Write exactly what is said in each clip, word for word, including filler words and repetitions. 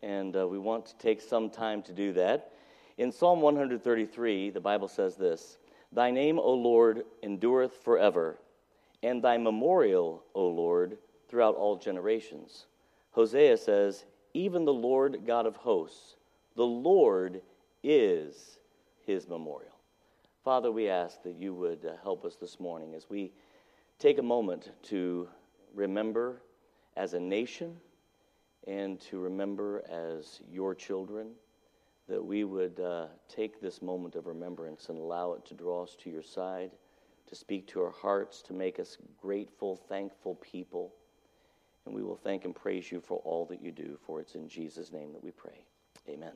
and uh, we want to take some time to do that. In Psalm one thirty-three, the Bible says this, "Thy name, O Lord, endureth forever, and thy memorial, O Lord, throughout all generations." Hosea says, "Even the Lord God of hosts, the Lord is his memorial." Father, we ask that you would uh, help us this morning as we take a moment to remember as a nation and to remember as your children, that we would uh, take this moment of remembrance and allow it to draw us to your side, to speak to our hearts, to make us grateful, thankful people. And we will thank and praise you for all that you do, for it's in Jesus' name that we pray. Amen.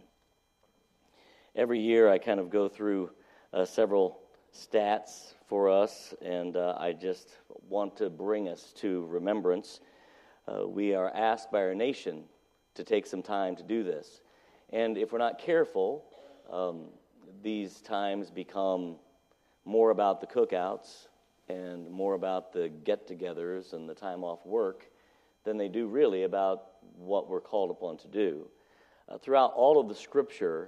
Every year I kind of go through uh, several stats for us, and uh, I just want to bring us to remembrance. Uh, we are asked by our nation to take some time to do this. And if we're not careful, um, these times become more about the cookouts and more about the get-togethers and the time off work than they do really about what we're called upon to do. Uh, throughout all of the Scripture,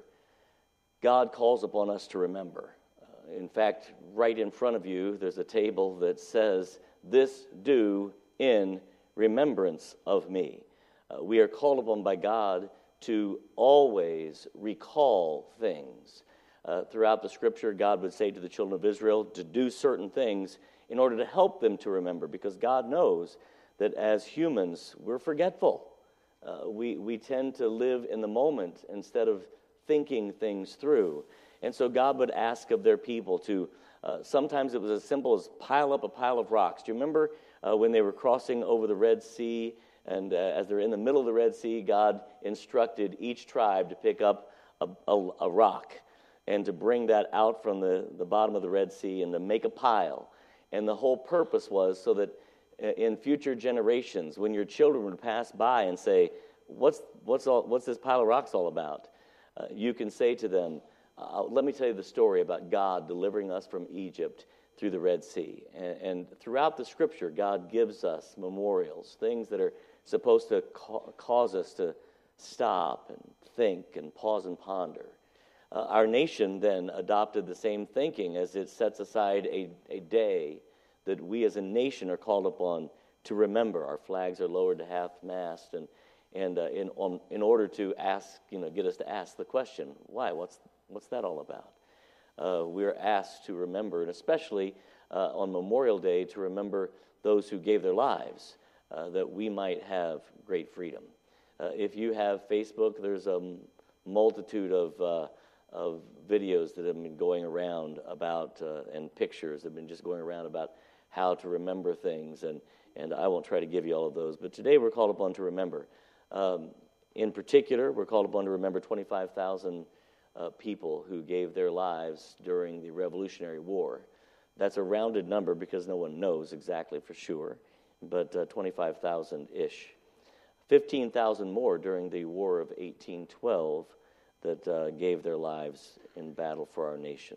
God calls upon us to remember. Uh, in fact, right in front of you, there's a table that says, "This do in remembrance of me." Uh, we are called upon by God to always recall things. Uh, throughout the Scripture, God would say to the children of Israel to do certain things in order to help them to remember, because God knows that as humans, we're forgetful. Uh, we, we tend to live in the moment instead of thinking things through. And so God would ask of their people to, uh, sometimes it was as simple as pile up a pile of rocks. Do you remember uh, when they were crossing over the Red Sea, and uh, as they're in the middle of the Red Sea, God instructed each tribe to pick up a, a, a rock and to bring that out from the, the bottom of the Red Sea and to make a pile. And the whole purpose was so that in future generations, when your children would pass by and say, what's, what's, all, what's this pile of rocks all about? Uh, you can say to them, uh, let me tell you the story about God delivering us from Egypt through the Red Sea. And, and throughout the Scripture, God gives us memorials, things that are supposed to ca- cause us to stop and think and pause and ponder. Uh, our nation then adopted the same thinking as it sets aside a, a day that we as a nation are called upon to remember. Our flags are lowered to half-mast, and and uh, in on, in order to ask, you know, get us to ask the question, why? What's what's that all about? Uh, we're asked to remember, and especially uh, on Memorial Day, to remember those who gave their lives, uh, that we might have great freedom. Uh, if you have Facebook, there's a multitude of uh, of videos that have been going around about, uh, and pictures that have been just going around about how to remember things, and, and I won't try to give you all of those. But today we're called upon to remember. Um, in particular, we're called upon to remember twenty-five thousand uh, people who gave their lives during the Revolutionary War. That's a rounded number because no one knows exactly for sure, but uh, twenty-five thousand-ish. fifteen thousand more during the War of eighteen twelve that uh, gave their lives in battle for our nation.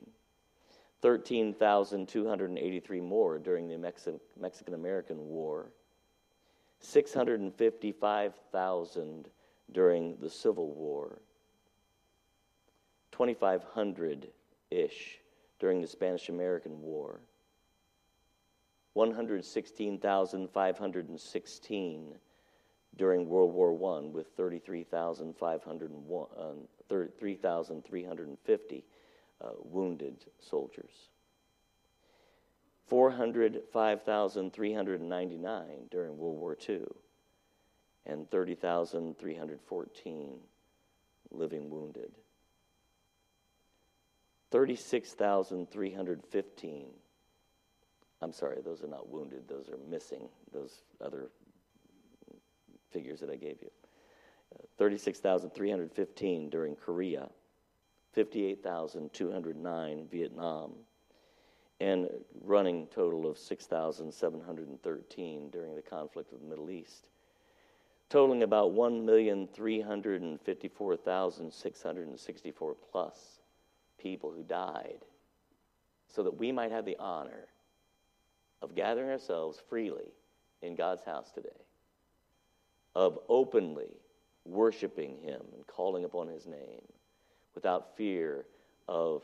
thirteen thousand two hundred eighty-three more during the Mexi- Mexican-American War. six hundred fifty-five thousand during the Civil War. twenty-five hundred-ish during the Spanish-American War. one hundred sixteen thousand five hundred sixteen during World War One, with thirty-three thousand five hundred one, uh, thirty-three thousand three hundred fifty uh, wounded soldiers. four hundred five thousand three hundred ninety-nine during World War Two, and thirty thousand three hundred fourteen living wounded. thirty-six thousand three hundred fifteen, I'm sorry, those are not wounded, those are missing, those other figures that I gave you. Uh, thirty-six thousand three hundred fifteen during Korea, fifty-eight thousand two hundred nine Vietnam, and running total of six thousand seven hundred thirteen during the conflict of the Middle East, totaling about one million three hundred fifty-four thousand six hundred sixty-four plus people who died so that we might have the honor of gathering ourselves freely in God's house today, of openly worshiping him and calling upon his name without fear of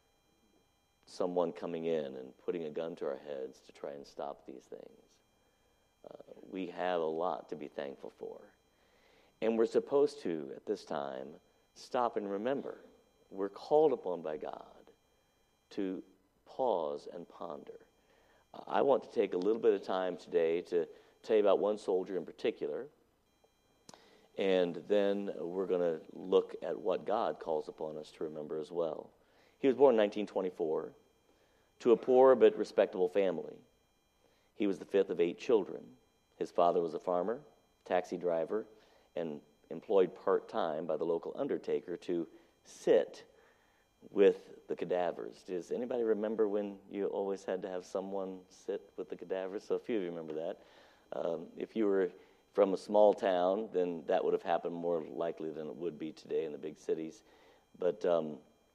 someone coming in and putting a gun to our heads to try and stop these things. Uh, we have a lot to be thankful for. And we're supposed to, at this time, stop and remember. We're called upon by God to pause and ponder. Uh, I want to take a little bit of time today to tell you about one soldier in particular, and then we're going to look at what God calls upon us to remember as well. He was born in nineteen twenty-four to a poor but respectable family. He was the fifth of eight children. His father was a farmer, taxi driver, and employed part-time by the local undertaker to sit with the cadavers. Does anybody remember when you always had to have someone sit with the cadavers? So a few of you remember that. Um, if you were from a small town, then that would have happened more likely than it would be today in the big cities. But um,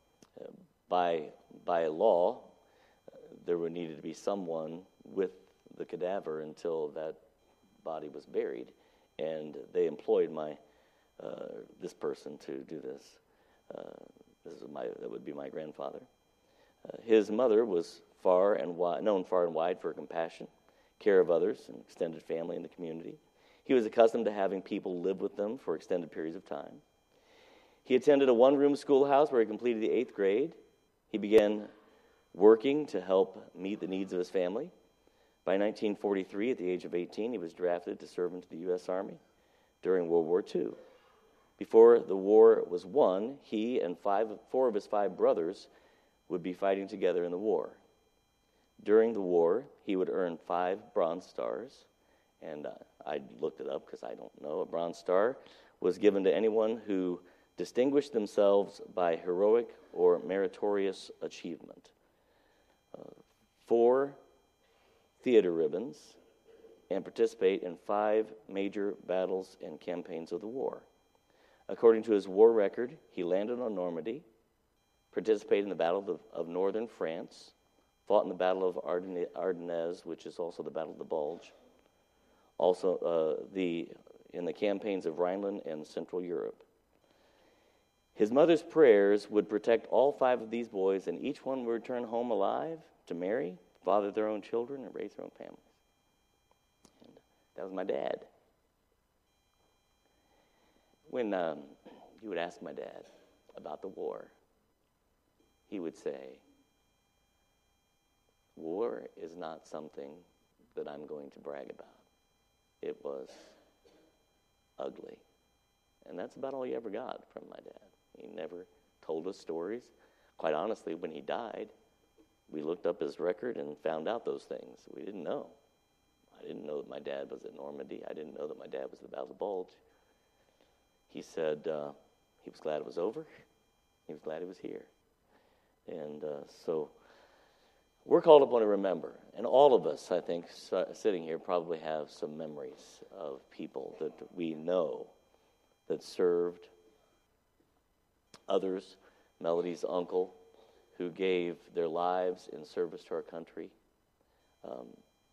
by by law, there would needed to be someone with the cadaver until that body was buried, and they employed my uh, this person to do this. Uh, this is my that would be my grandfather. Uh, his mother was far and wide, known far and wide for her compassion, care of others, and extended family in the community. He was accustomed to having people live with them for extended periods of time. He attended a one-room schoolhouse where he completed the eighth grade. He began working to help meet the needs of his family. By nineteen forty-three, at the age of eighteen, he was drafted to serve into the U S Army during World War Two. Before the war was won, he and five, four of his five brothers would be fighting together in the war. During the war, he would earn five Bronze Stars, and uh, I looked it up because I don't know. A Bronze Star was given to anyone who distinguished themselves by heroic or meritorious achievement. Uh, four theater ribbons, and participate in five major battles and campaigns of the war. According to his war record, he landed on Normandy, participated in the Battle of, of Northern France, fought in the Battle of Ardennes, Ardennes, which is also the Battle of the Bulge, also uh, the in the campaigns of Rhineland and Central Europe. His mother's prayers would protect all five of these boys, and each one would return home alive to marry, father their own children, and raise their own families. And that was my dad. When um, you would ask my dad about the war, he would say, war is not something that I'm going to brag about. It was ugly. And that's about all he ever got from my dad. He never told us stories. Quite honestly, when he died, we looked up his record and found out those things. We didn't know. I didn't know that my dad was at Normandy. I didn't know that my dad was at the Battle of the Bulge. He said uh, he was glad it was over. He was glad he was here. And uh, so we're called upon to remember. And all of us, I think, s- sitting here probably have some memories of people that we know that served. Others, Melody's uncle, who gave their lives in service to our country. Um,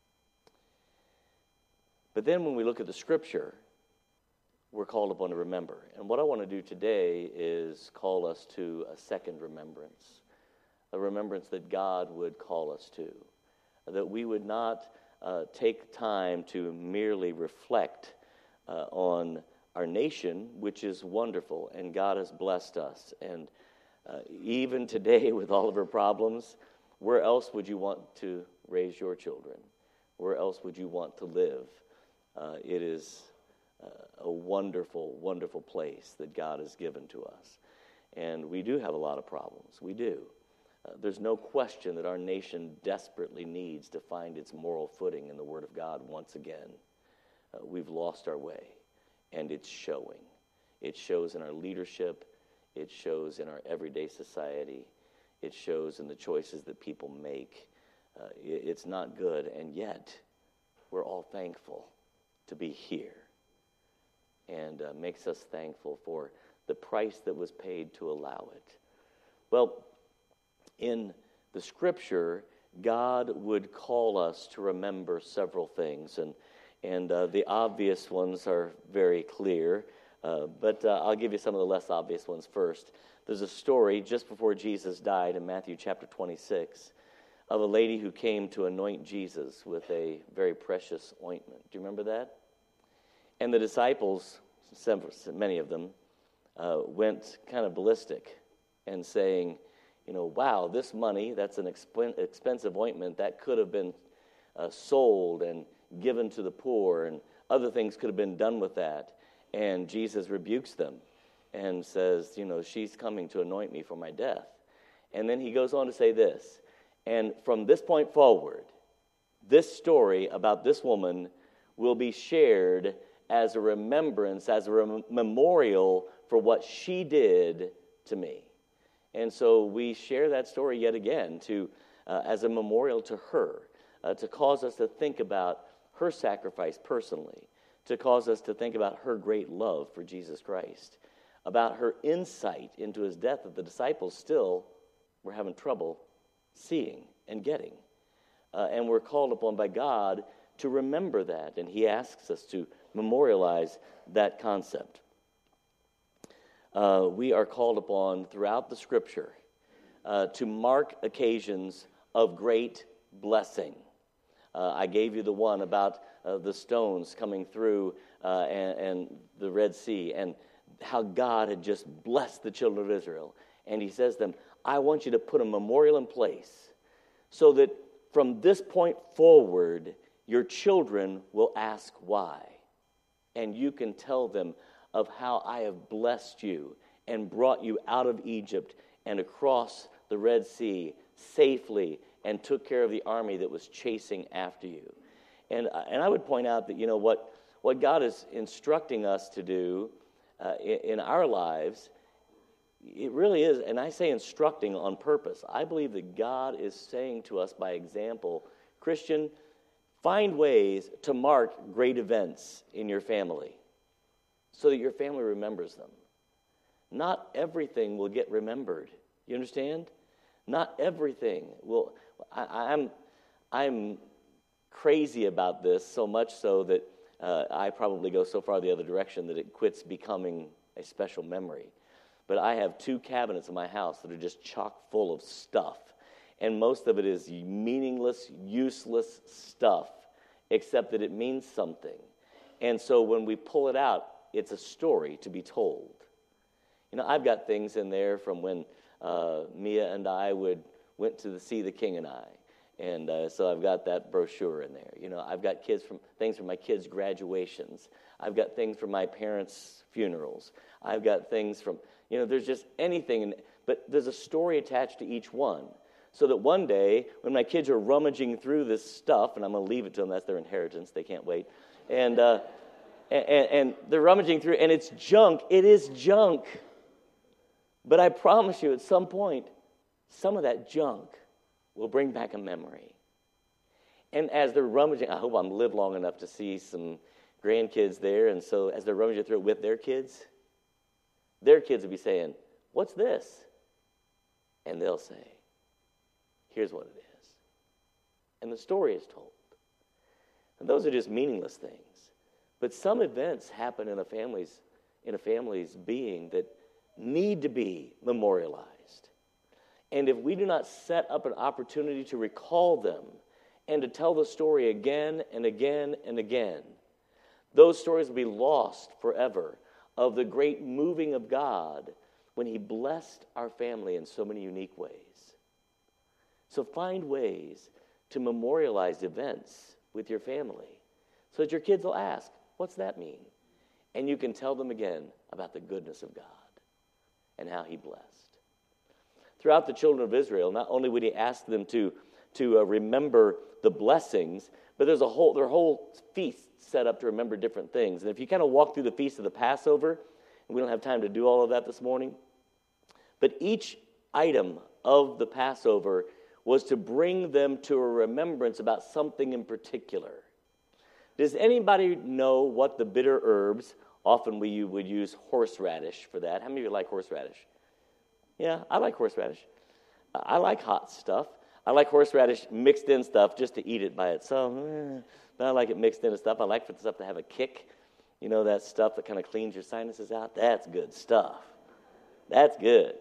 but then when we look at the Scripture, we're called upon to remember. And what I want to do today is call us to a second remembrance, a remembrance that God would call us to, that we would not uh, take time to merely reflect uh, on our nation, which is wonderful, and God has blessed us. And uh, even today, with all of our problems, where else would you want to raise your children? Where else would you want to live? Uh, it is uh, a wonderful, wonderful place that God has given to us. And we do have a lot of problems. We do. Uh, there's no question that our nation desperately needs to find its moral footing in the Word of God once again. Uh, we've lost our way. And it's showing. It shows in our leadership. It shows in our everyday society. It shows in the choices that people make. Uh, it, it's not good, and yet we're all thankful to be here. And uh, makes us thankful for the price that was paid to allow it. Well, in the Scripture, God would call us to remember several things, and And uh, the obvious ones are very clear. Uh, but uh, I'll give you some of the less obvious ones first. There's a story just before Jesus died in Matthew chapter twenty-six of a lady who came to anoint Jesus with a very precious ointment. Do you remember that? And the disciples, several, many of them, uh, went kind of ballistic and saying, you know, wow, this money, that's an exp- expensive ointment, that could have been uh, sold and given to the poor, and other things could have been done with that. And Jesus rebukes them and says, you know, she's coming to anoint me for my death. And then he goes on to say this, and from this point forward, this story about this woman will be shared as a remembrance, as a rem- memorial for what she did to me. And so we share that story yet again to uh, as a memorial to her, uh, to cause us to think about her sacrifice personally, to cause us to think about her great love for Jesus Christ, about her insight into his death that the disciples still were having trouble seeing and getting. Uh, and we're called upon by God to remember that, and he asks us to memorialize that concept. Uh, we are called upon throughout the Scripture uh, to mark occasions of great blessing. Uh, I gave you the one about uh, the stones coming through uh, and, and the Red Sea, and how God had just blessed the children of Israel. And he says to them, I want you to put a memorial in place so that from this point forward, your children will ask why. And you can tell them of how I have blessed you and brought you out of Egypt and across the Red Sea safely and took care of the army that was chasing after you. And, and I would point out that, you know, what, what God is instructing us to do uh, in, in our lives, it really is, and I say instructing on purpose. I believe that God is saying to us by example, Christian, find ways to mark great events in your family so that your family remembers them. Not everything will get remembered. You understand? Not everything will. I, I'm, I'm crazy about this, so much so that uh, I probably go so far the other direction that it quits becoming a special memory. But I have two cabinets in my house that are just chock full of stuff. And most of it is meaningless, useless stuff, except that it means something. And so when we pull it out, it's a story to be told. You know, I've got things in there from when uh, Mia and I would went to the, see The King and I. And uh, so I've got that brochure in there. You know, I've got kids from things from my kids' graduations. I've got things from my parents' funerals. I've got things from, you know, there's just anything. In, but there's a story attached to each one. So that one day, when my kids are rummaging through this stuff, and I'm going to leave it to them, that's their inheritance, they can't wait. And, uh, and, and they're rummaging through, and it's junk. It is junk. But I promise you, at some point, some of that junk will bring back a memory. And as they're rummaging, I hope I'm live long enough to see some grandkids there, and so as they're rummaging through it with their kids, their kids will be saying, what's this? And they'll say, here's what it is. And the story is told. And those are just meaningless things. But some events happen in a family's, in a family's being that need to be memorialized. And if we do not set up an opportunity to recall them and to tell the story again and again and again, those stories will be lost forever of the great moving of God when he blessed our family in so many unique ways. So find ways to memorialize events with your family so that your kids will ask, what's that mean? And you can tell them again about the goodness of God and how he blessed. Throughout the children of Israel, not only would he ask them to, to uh, remember the blessings, but there's a whole, their whole feast set up to remember different things. And if you kind of walk through the feast of the Passover, and we don't have time to do all of that this morning, but each item of the Passover was to bring them to a remembrance about something in particular. Does anybody know what the bitter herbs, often we would use horseradish for that. How many of you like horseradish? Yeah, I like horseradish. I like hot stuff. I like horseradish mixed in stuff just to eat it by itself. But I like it mixed into stuff. I like for the stuff to have a kick. You know that stuff that kind of cleans your sinuses out? That's good stuff. That's good.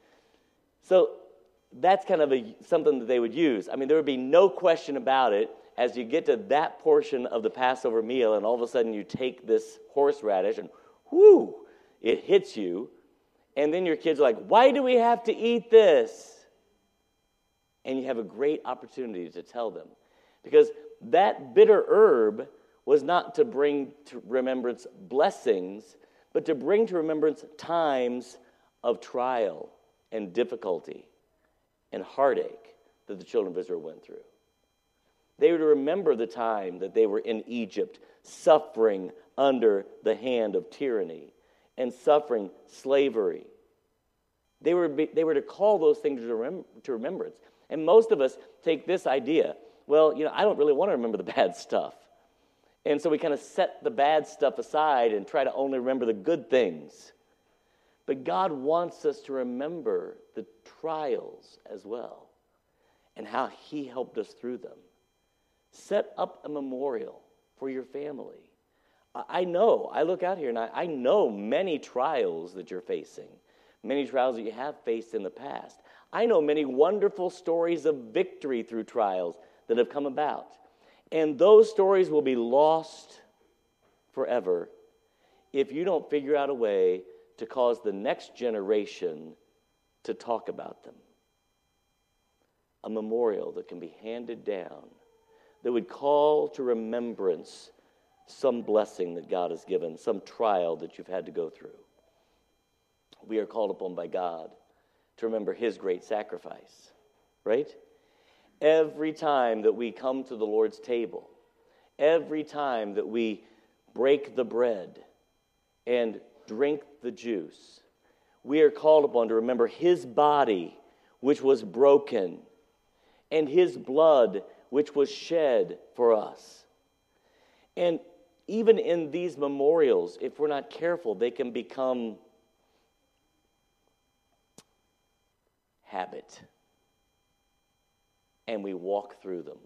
So that's kind of a, something that they would use. I mean, there would be no question about it as you get to that portion of the Passover meal, and all of a sudden you take this horseradish and whoo, it hits you. And then your kids are like, why do we have to eat this? And you have a great opportunity to tell them. Because that bitter herb was not to bring to remembrance blessings, but to bring to remembrance times of trial and difficulty and heartache that the children of Israel went through. They were to remember the time that they were in Egypt, suffering under the hand of tyranny and suffering slavery. They were, they were to call those things to, rem- to remembrance. And most of us take this idea, well, you know, I don't really want to remember the bad stuff. And so we kind of set the bad stuff aside and try to only remember the good things. But God wants us to remember the trials as well and how He helped us through them. Set up a memorial for your family. I know, I look out here and I, I know many trials that you're facing, many trials that you have faced in the past. I know many wonderful stories of victory through trials that have come about. And those stories will be lost forever if you don't figure out a way to cause the next generation to talk about them. A memorial that can be handed down that would call to remembrance some blessing that God has given, some trial that you've had to go through. We are called upon by God to remember His great sacrifice, right? Every time that we come to the Lord's table, every time that we break the bread and drink the juice, we are called upon to remember His body, which was broken, and His blood, which was shed for us. And even in these memorials, if we're not careful, they can become habit. And we walk through them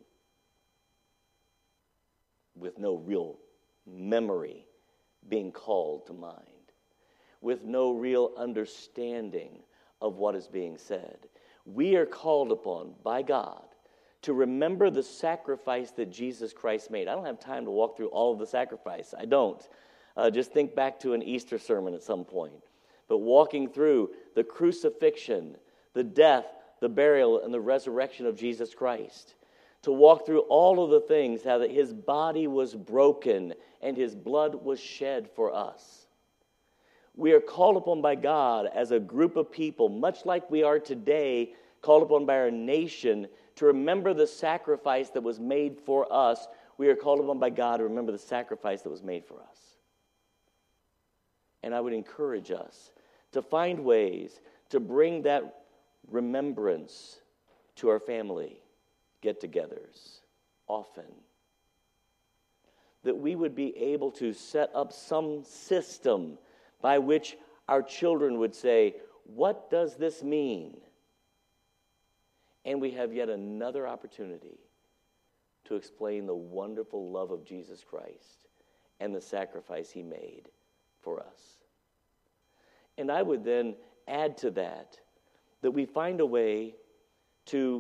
with no real memory being called to mind, with no real understanding of what is being said. We are called upon by God to remember the sacrifice that Jesus Christ made. I don't have time to walk through all of the sacrifice. I don't. Uh, just think back to an Easter sermon at some point. But walking through the crucifixion, the death, the burial, and the resurrection of Jesus Christ. To walk through all of the things, how that His body was broken and His blood was shed for us. We are called upon by God as a group of people, much like we are today, called upon by our nation to remember the sacrifice that was made for us. We are called upon by God to remember the sacrifice that was made for us. And I would encourage us to find ways to bring that remembrance to our family get-togethers often. That we would be able to set up some system by which our children would say, what does this mean? And we have yet another opportunity to explain the wonderful love of Jesus Christ and the sacrifice He made for us. And I would then add to that, that we find a way to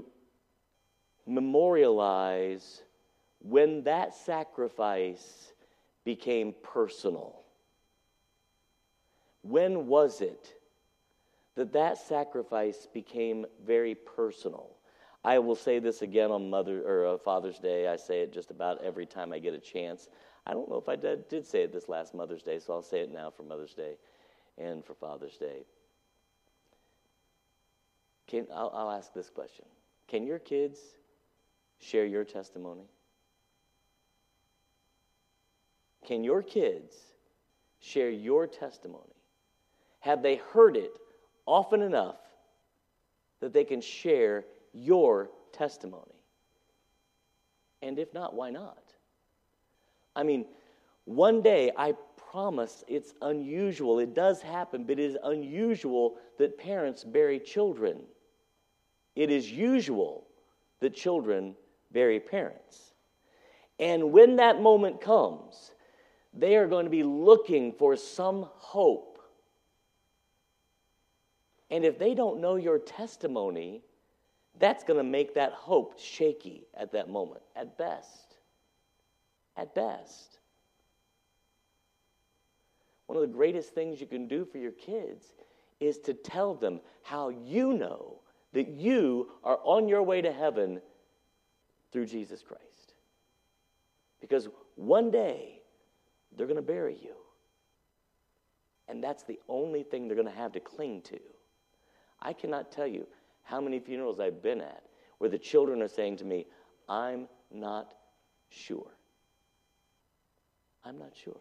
memorialize when that sacrifice became personal. When was it that that sacrifice became very personal? I will say this again on Mother or uh, Father's Day. I say it just about every time I get a chance. I don't know if I did, did say it this last Mother's Day, so I'll say it now for Mother's Day and for Father's Day. Can, I'll, I'll ask this question. Can your kids share your testimony? Can your kids share your testimony? Have they heard it often enough that they can share your testimony? And if not, why not? I mean, one day, I promise it's unusual. It does happen, but it is unusual that parents bury children. It is usual that children bury parents. And when that moment comes, they are going to be looking for some hope. And if they don't know your testimony, that's going to make that hope shaky at that moment, at best. At best. One of the greatest things you can do for your kids is to tell them how you know that you are on your way to heaven through Jesus Christ. Because one day, they're going to bury you. And that's the only thing they're going to have to cling to. I cannot tell you how many funerals I've been at where the children are saying to me, I'm not sure. I'm not sure.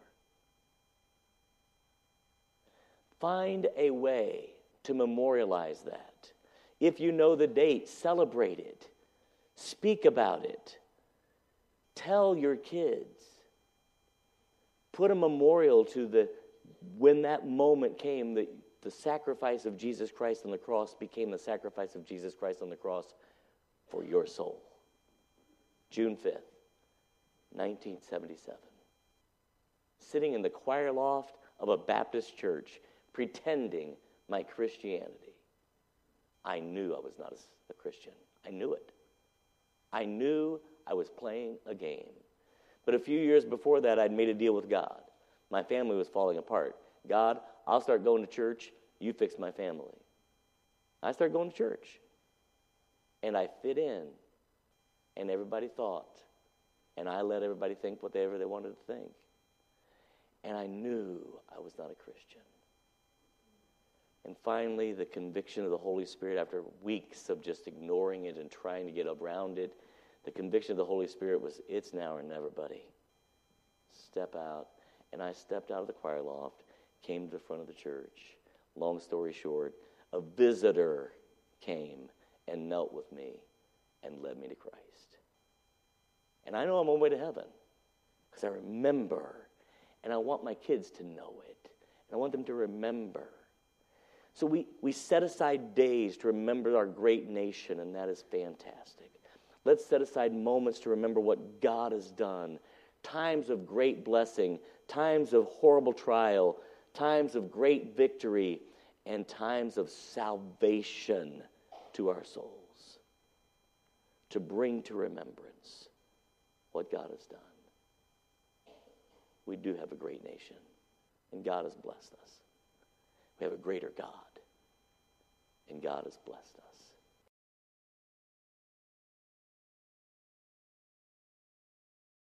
Find a way to memorialize that. If you know the date, celebrate it. Speak about it. Tell your kids. Put a memorial to the when that moment came, that the sacrifice of Jesus Christ on the cross became the sacrifice of Jesus Christ on the cross for your soul. June fifth, nineteen seventy-seven. Sitting in the choir loft of a Baptist church, pretending my Christianity. I knew I was not a Christian. I knew it. I knew I was playing a game. But a few years before that, I'd made a deal with God. My family was falling apart. God, I'll start going to church. You fix my family. I started going to church. And I fit in. And everybody thought. And I let everybody think whatever they wanted to think. And I knew I was not a Christian. And finally, the conviction of the Holy Spirit, after weeks of just ignoring it and trying to get around it, the conviction of the Holy Spirit was, it's now or never, buddy. Step out. And I stepped out of the choir loft, came to the front of the church. Long story short, a visitor came and knelt with me and led me to Christ. And I know I'm on my way to heaven because I remember, and I want my kids to know it. And I want them to remember. So we, we set aside days to remember our great nation, and that is fantastic. Let's set aside moments to remember what God has done. Times of great blessing, times of horrible trial, times of great victory, and times of salvation to our souls. To bring to remembrance what God has done. We do have a great nation, and God has blessed us. We have a greater God, and God has blessed us.